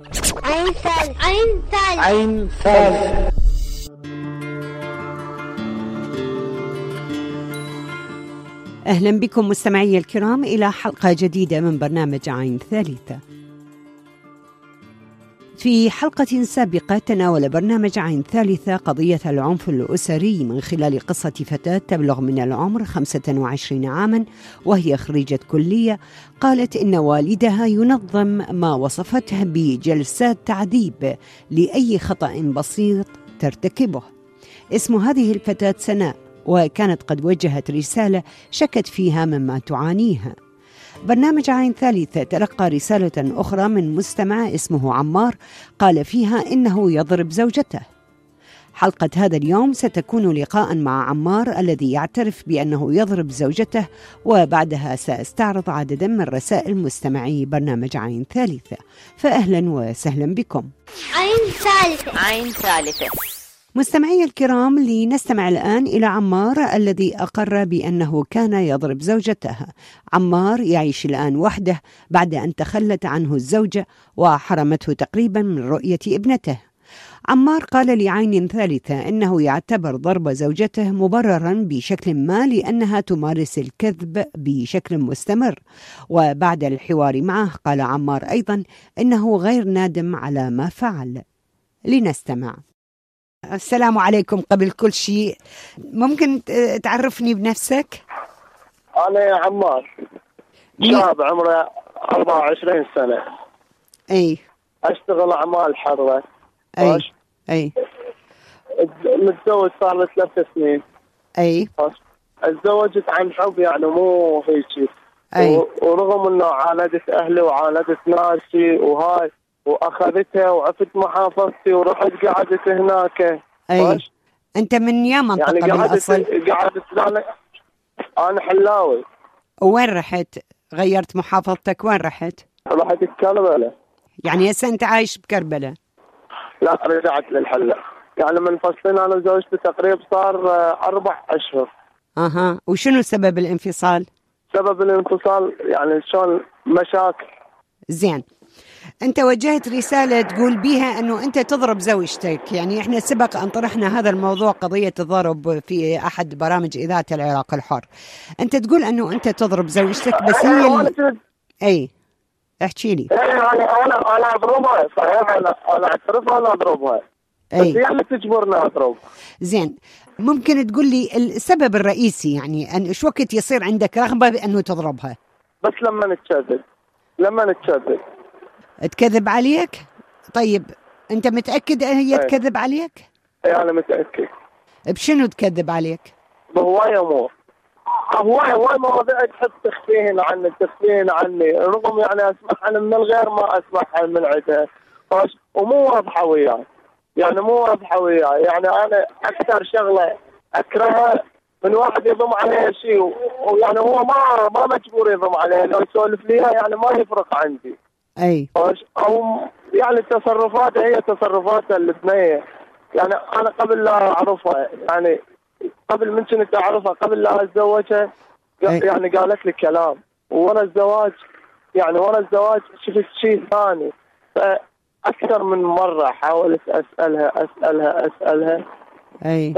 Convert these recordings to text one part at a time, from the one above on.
عين ثالث. عين ثالث. عين ثالث. أهلا بكم مستمعي الكرام إلى حلقة جديدة من برنامج عين ثالثة. في حلقة سابقة تناول برنامج عين ثالثة قضية العنف الأسري من خلال قصة فتاة تبلغ من العمر 25 عاما، وهي خريجة كلية قالت إن والدها ينظم ما وصفته بجلسات تعذيب لأي خطأ بسيط ترتكبه. اسم هذه الفتاة سناء، وكانت قد وجهت رسالة شكت فيها مما تعانيها. برنامج عين ثالثة تلقى رسالة أخرى من مستمع اسمه عمار، قال فيها إنه يضرب زوجته. حلقة هذا اليوم ستكون لقاء مع عمار الذي يعترف بأنه يضرب زوجته، وبعدها سأستعرض عددا من رسائل مستمعي برنامج عين ثالثة. فأهلا وسهلا بكم. عين ثالثة. عين ثالثة. مستمعي الكرام، لنستمع الآن إلى عمار الذي أقر بأنه كان يضرب زوجته. عمار يعيش الآن وحده بعد أن تخلت عنه الزوجة وحرمته تقريبا من رؤية ابنته. عمار قال لعين ثالثة إنه يعتبر ضرب زوجته مبررا بشكل ما لأنها تمارس الكذب بشكل مستمر. وبعد الحوار معه قال عمار أيضا إنه غير نادم على ما فعل. لنستمع. السلام عليكم. قبل كل شيء ممكن تعرفني بنفسك؟ أنا يا عمار شاب عمره 24 سنة. أي. أشتغل أعمال حرة. أي. متزوج صار له 3 سنين. أي. اتزوجت عن حب، يعني مو هيك. أي. ورغم إنه عاندت أهلي وعاندت ناسي وهاي، وأخذتها وعفت محافظتي ورحت قعدت هناك. أي. أنت من يا منطقة يعني بالأصل؟ قعدت أنا حلاوي. وين رحت؟ غيرت محافظتك؟ وين رحت؟ رحت كربلاء. يعني هسه أنت عايش بكربلاء؟ لا، رجعت للحلة. يعني من فصلين أنا وزوجتي تقريبا صار 4 أشهر. وشنو سبب الانفصال؟ سبب الانفصال يعني شلون مشاكل. زين، أنت وجهت رسالة تقول بيها أنه أنت تضرب زوجتك. يعني إحنا سبق أن طرحنا هذا الموضوع، قضية الضرب، في أحد برامج إذاعة العراق الحر. أنت تقول أنه أنت تضرب زوجتك، بس هي أي احكي لي. أنا أضربها صحيح، أنا أعترف أنا أضربها، بس هي اللي تجبرني أضرب. زين، ممكن تقول لي السبب الرئيسي، يعني أن شو وقت يصير عندك رغبة بأنه تضربها؟ بس لما نتشذب تكذب عليك؟ طيب أنت متأكد هي تكذب عليك؟ أي أنا متأكد. بشنو تكذب عليك؟ بهواية أمور، هواي مواضيع تحب تخفين عني رغم يعني أسمعها من الغير ما أسمعها من عندها، ومو واضحة وياي. يعني أنا أكثر شغلة أكرهها من واحد يضم عليها شيء، ويعني هو ما مجبور يضم عليها، لو يسولف ليها يعني ما يفرق عندي. أي. أو يعني تصرفاتها هي تصرفاتها البنية. يعني أنا قبل لا أعرفها، يعني قبل من كنت أعرفها، قبل لا أتزوجها، يعني قالت لي كلام، ورا الزواج شفت شيء ثاني. فأكثر من مرة حاولت أسألها. أي.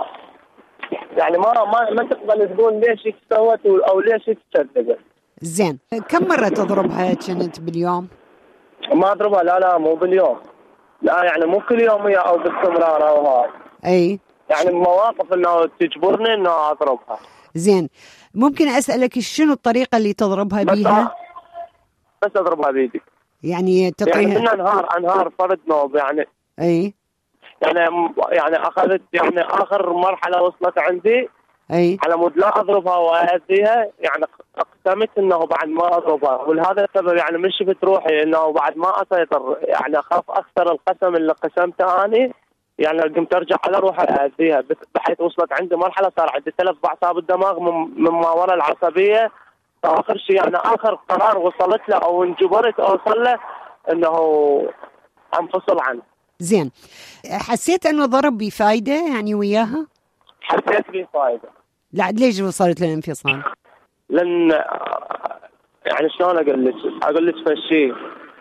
يعني ما تقبل تقول ليش سوت أو ليش تكذبت. زين، كم مرة تضربها كنت باليوم؟ ما أضربها، لا مو باليوم، لا يعني مو كل يوم أو باستمرار أو هاي. أي. يعني مواقف إنه تجبرني إنه أضربها. زين، ممكن أسألك شنو الطريقة اللي تضربها بيها؟ بس أضربها بيدي. يعني تطيها؟ يعني من أنهار فرد نوب يعني. أي. يعني أخذت يعني آخر مرحلة وصلت عندي. أي. على مود لا أضربها وأذيها، يعني اقسمت إنه بعد ما أضربها، ولهذا السبب يعني من شفت روحي إنه بعد ما أسيطر، يعني أخاف أكثر القسم اللي قسمته أنا، يعني قمت أرجع على روحي أذيها، بحيث وصلت عندي مرحلة صار عندي تلف بأعصاب الدماغ مما وراء العصبية. آخر شيء يعني آخر قرار وصلت له أو انجبرت أوصل له إنه أنفصل عنه. زين، حسيت أنه ضرب بفايدة يعني وياها؟ حسيت بفايدة. لا، ليش وصلت للانفصال؟ لأن يعني شلون أقول لك فشي،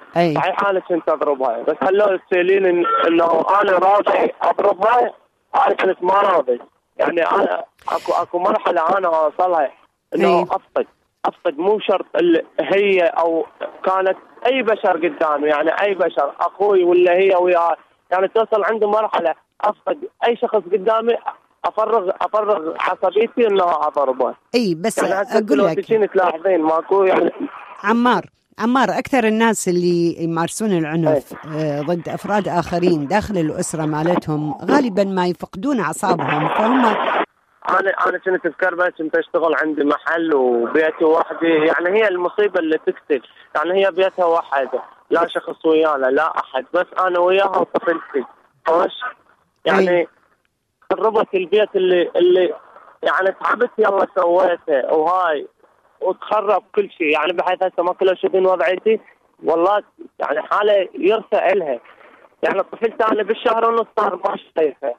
صحيح انا كنت اضربها، بس خلوا تسألين انه انا راضي اضربها، انا كنت ما راضي. يعني انا اكو مرحله انا اوصلها انه افقد مو شرط اللي هي او كانت اي بشر قدامي، يعني اي بشر اخوي ولا هي وياه، يعني توصل عندي مرحله افقد اي شخص قدامي افرغ عصبيتي انه اضربه. اي بس يعني اقول لك تلاحظين ماكو يعني عمار أكثر الناس اللي يمارسون العنف ضد أفراد آخرين داخل الأسرة مالتهم غالبا ما يفقدون أعصابهم، فهم. أنا كنت بكربة، كنت أشتغل عندي محل وبيتي وحدي، يعني هي المصيبة اللي تقتل، يعني هي بيتها واحدة، لا شخص ويانا لا أحد، بس أنا وياها وطفلتي. يعني قربت البيت اللي يعني تعبت يلا سويته وهاي وتخرب كل شيء، يعني بحيث هسه ما كلها شوفين وضعيتي والله، يعني حاله يرثى إلها. يعني طفلت انا بالشهر ونص صار ما شايفها.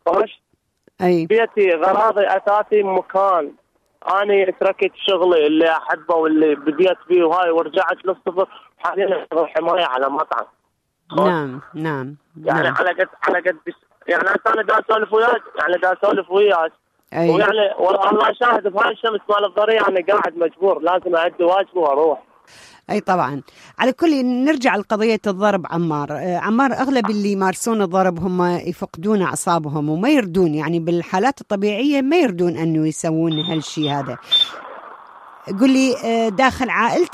بيتي غراضي اثاثي مكان، انا تركت شغلي اللي احبه واللي بديت فيه وهاي ورجعت للصفر، حاليا اشتغل حمايه على مطعم. نعم يعني على قد يعني انا دا اسولف وياك، ويعني والله الله شاهد بهاي الشمس مال الضريع انا قاعد مجبور لازم اؤدي واجبي واروح. أي طبعا. على كل نرجع لقضية الضرب. عمار أغلب اللي يمارسون الضرب هم يفقدون أعصابهم وما يردون، يعني بالحالات الطبيعية ما يردون أنه يسوون هالشي هذا. قل لي داخل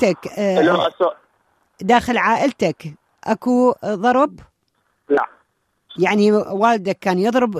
عائلتك أكو ضرب؟ لا. يعني والدك كان يضرب؟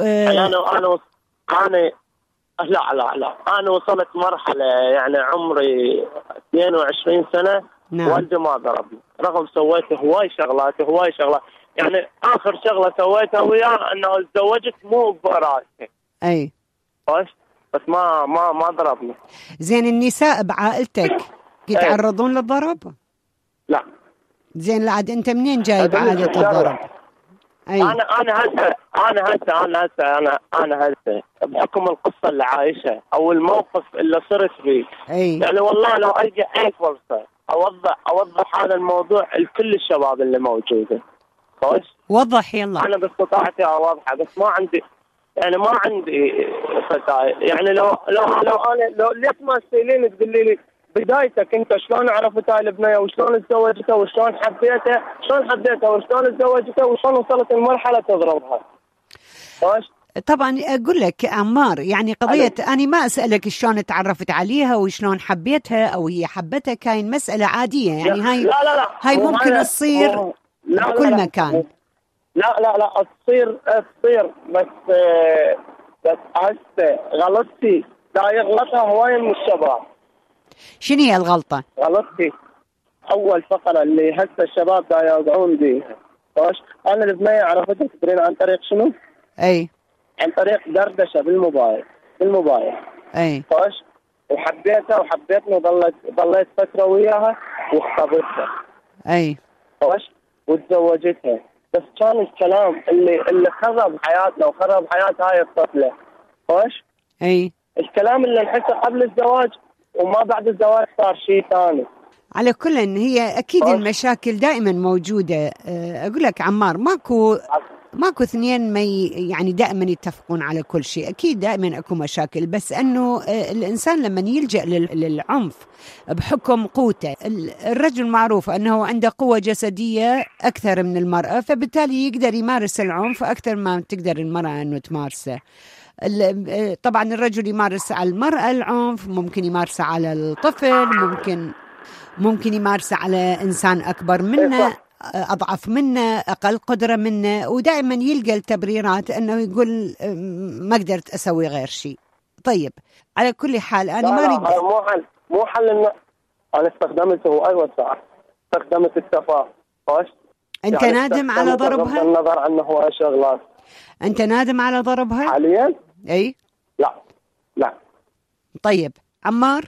لا أنا وصلت مرحلة يعني عمري 22 سنة. نعم. والدي ما ضربني رغم سويت هواي شغلات. يعني آخر شغلة سويتها وياه أنه تزوجت مو براسي. بس ما ضربني. زين النساء بعائلتك يتعرضون للضرب؟ لا. زين لعد أنت منين جايب عادة الضرب؟ أنا هسه بحكم القصة اللي عايشة أو الموقف اللي صرت فيه. يعني والله لو ألقى أي فرصة أوضح هذا الموضوع لكل الشباب اللي موجودة. وضح يلا. أنا باستطاعتي أوضحه، بس ما عندي فتاة. يعني لو ليش ما تسألين تقول لي بدايتك انت شلون عرفت هاي البنيه وشلون تزوجتها وشلون حبيتها وشلون تزوجتها وشلون وصلت المرحله تضربها. طبعا اقول لك عمار، يعني قضيه انا ما اسالك شلون تعرفت عليها وشلون حبيتها او هي حبتك، هاي مساله عاديه، يعني هاي ممكن تصير بكل مكان. لا تصير بس هسه غلطتي دا يغلطها هواي من الشباب. شنو هي الغلطة؟ غلطتي أول فقرة اللي هسه الشباب دا يوقعون بيها. أنا البنية عرفتها تدرين عن طريق شنو؟ عن طريق دردشة بالموبايل. وحبيتها وحبيتني وضليت فترة وياها واختبرتها. وتزوجتها، بس كان الكلام اللي خرب حياتنا وخرب حياة هاي الطفلة. الكلام اللي انحكى قبل الزواج وما بعد الزواج صار شيء ثاني. على كل هي أكيد المشاكل دائما موجودة. أقول لك عمار، ماكو اثنين ما يعني دائما يتفقون على كل شيء، أكيد دائما أكو مشاكل، بس أنه الإنسان لما يلجأ للعنف بحكم قوته، الرجل معروف أنه عنده قوة جسدية أكثر من المرأة، فبالتالي يقدر يمارس العنف أكثر ما تقدر المرأة أنه تمارسه. طبعا الرجل يمارس على المرأة العنف، ممكن يمارسه على الطفل، ممكن يمارسه على إنسان أكبر منه، أضعف منه، أقل قدرة منه، ودائما يلقى التبريرات أنه يقول ما قدرت أسوي غير شيء. طيب على كل حال أنا ما أريد مو حل أنا استخدمته أي وسائل، استخدمت التفاهم. أنت يعني نادم على ضربها؟ النظر عنه هو شغلات. أنت نادم على ضربها؟ حاليا؟ لا. طيب عمار،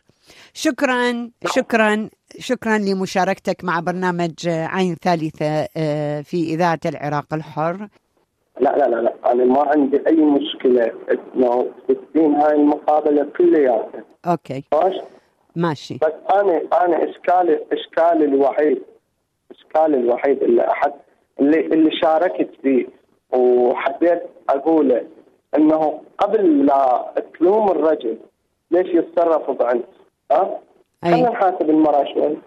شكرا لمشاركتك مع برنامج عين ثالثة في إذاعة العراق الحر. لا أنا ما عندي أي مشكلة إنه تدين هاي المقابلة كلياتها. أوكي. ماشي. بس أنا إشكالي المثال الوحيد اللي شاركت فيه وحبيت أقوله أنه قبل لا تلوم الرجل ليش يتصرف بعنف. خلينا نحاسب المرأة شوي.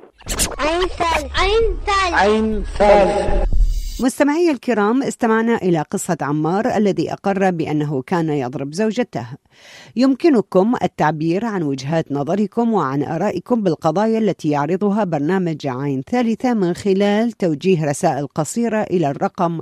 عين ثالث. مستمعي الكرام، استمعنا إلى قصة عمار الذي أقر بأنه كان يضرب زوجته. يمكنكم التعبير عن وجهات نظركم وعن آرائكم بالقضايا التي يعرضها برنامج عين ثالثة من خلال توجيه رسائل قصيرة إلى الرقم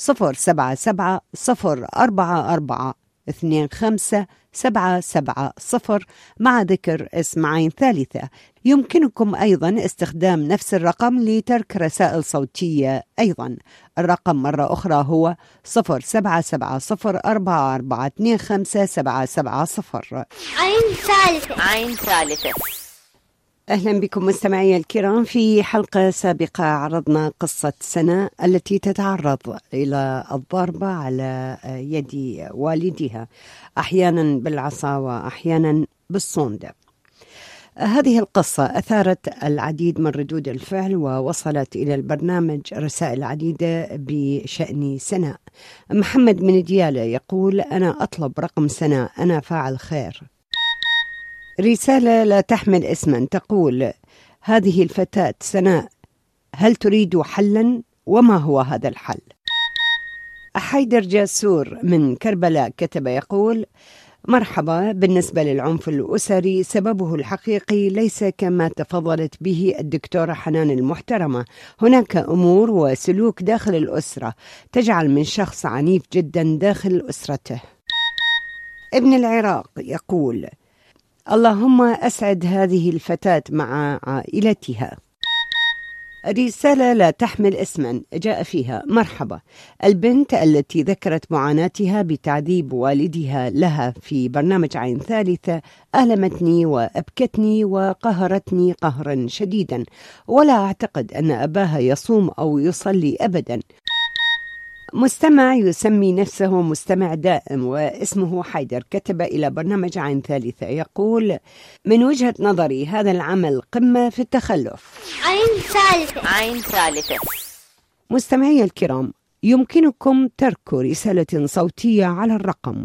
077-044-25-770 مع ذكر اسم عين ثالثة. يمكنكم أيضا استخدام نفس الرقم لترك رسائل صوتية أيضا. الرقم مرة أخرى هو 077-044-25-770. عين ثالثة. أهلا بكم مستمعي الكرام. في حلقة سابقة عرضنا قصة سناء التي تتعرض إلى الضربة على يد والدها، أحيانا بالعصا وأحيانا بالصندة. هذه القصة أثارت العديد من ردود الفعل ووصلت إلى البرنامج رسائل عديدة بشأن سناء. محمد من ديالة يقول: أنا أطلب رقم سناء، أنا فاعل خير. رسالة لا تحمل اسما تقول: هذه الفتاة سناء، هل تريد حلا؟ وما هو هذا الحل؟ حيدر جاسور من كربلاء كتب يقول: مرحبا. بالنسبة للعنف الأسري سببه الحقيقي ليس كما تفضلت به الدكتورة حنان المحترمة. هناك أمور وسلوك داخل الأسرة تجعل من شخص عنيف جدا داخل أسرته. ابن العراق يقول: اللهم أسعد هذه الفتاة مع عائلتها. رسالة لا تحمل اسما جاء فيها: مرحبا. البنت التي ذكرت معاناتها بتعذيب والدها لها في برنامج عين ثالثة ألمتني وأبكتني وقهرتني قهرا شديدا، ولا أعتقد أن أباها يصوم أو يصلي أبدا. مستمع يسمي نفسه مستمع دائم واسمه حيدر كتب إلى برنامج عين ثالثة يقول: من وجهة نظري هذا العمل قمة في التخلف. عين ثالثة. مستمعي الكرام، يمكنكم ترك رسالة صوتية على الرقم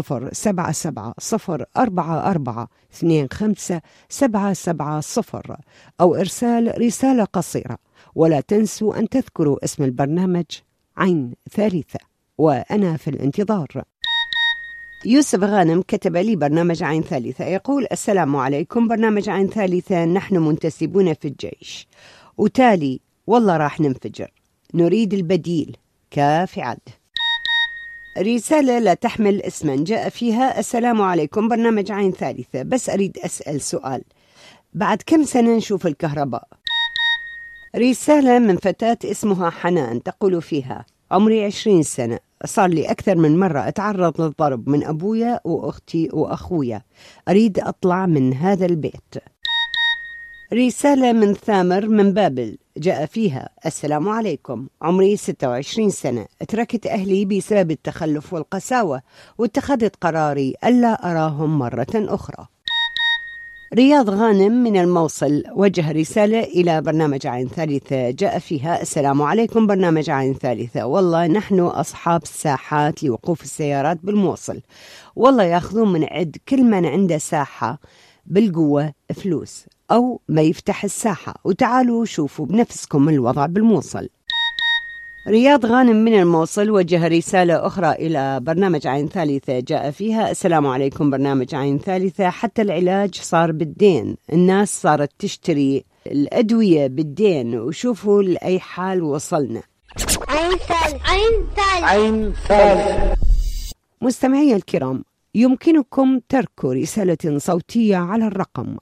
077-044-25-770 أو إرسال رسالة قصيرة، ولا تنسوا أن تذكروا اسم البرنامج عين ثالثة وأنا في الانتظار. يوسف غانم كتب لي برنامج عين ثالثة يقول: السلام عليكم برنامج عين ثالثة، نحن منتسبون في الجيش وتالي والله راح ننفجر، نريد البديل كاف عد. رسالة لا تحمل اسما جاء فيها: السلام عليكم برنامج عين ثالثة، بس أريد أسأل سؤال، بعد كم سنة نشوف الكهرباء؟ رسالة من فتاة اسمها حنان تقول فيها: عمري 20 سنة، صار لي أكثر من مرة أتعرض للضرب من أبويا وأختي وأخويا، أريد أطلع من هذا البيت. رسالة من ثامر من بابل جاء فيها: السلام عليكم، عمري 26 سنة، تركت أهلي بسبب التخلف والقساوة واتخذت قراري ألا أراهم مرة أخرى. رياض غانم من الموصل وجه رسالة إلى برنامج عين ثالثة جاء فيها: السلام عليكم برنامج عين ثالثة، والله نحن أصحاب الساحات لوقوف السيارات بالموصل، والله يأخذون من عد كل من عنده ساحة بالقوة فلوس أو ما يفتح الساحة، وتعالوا شوفوا بنفسكم الوضع بالموصل. رياض غانم من الموصل وجه رسالة أخرى إلى برنامج عين ثالثة جاء فيها: السلام عليكم برنامج عين ثالثة، حتى العلاج صار بالدين، الناس صارت تشتري الأدوية بالدين، وشوفوا لأي حال وصلنا. عين ثالث. مستمعي الكرام، يمكنكم ترك رسالة صوتية على الرقم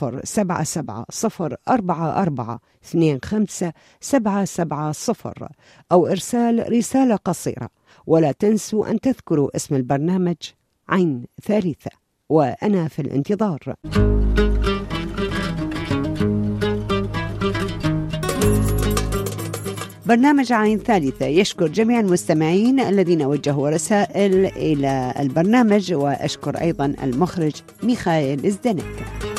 077-044-25-770 أو إرسال رسالة قصيرة، ولا تنسوا أن تذكروا اسم البرنامج عين ثالثة وأنا في الانتظار. برنامج عين ثالثة يشكر جميع المستمعين الذين وجهوا رسائل إلى البرنامج، وأشكر أيضا المخرج ميخائيل إزدنك.